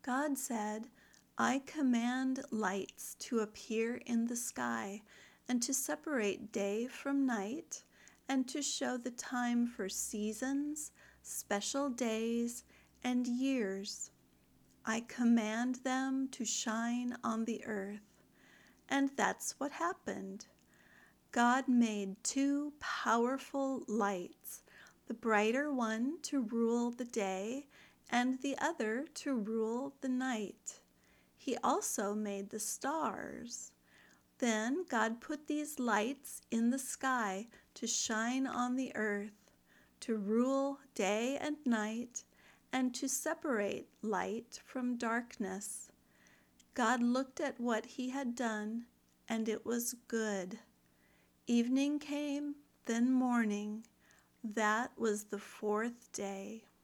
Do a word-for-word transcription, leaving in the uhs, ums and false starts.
God said, "I command lights to appear in the sky, and to separate day from night, and to show the time for seasons, special days, and years. I command them to shine on the earth." And that's what happened. God made two powerful lights, the brighter one to rule the day, and the other to rule the night. He also made the stars. Then God put these lights in the sky to shine on the earth, to rule day and night, and to separate light from darkness. God looked at what he had done, and it was good. Evening came, then morning. That was the fourth day.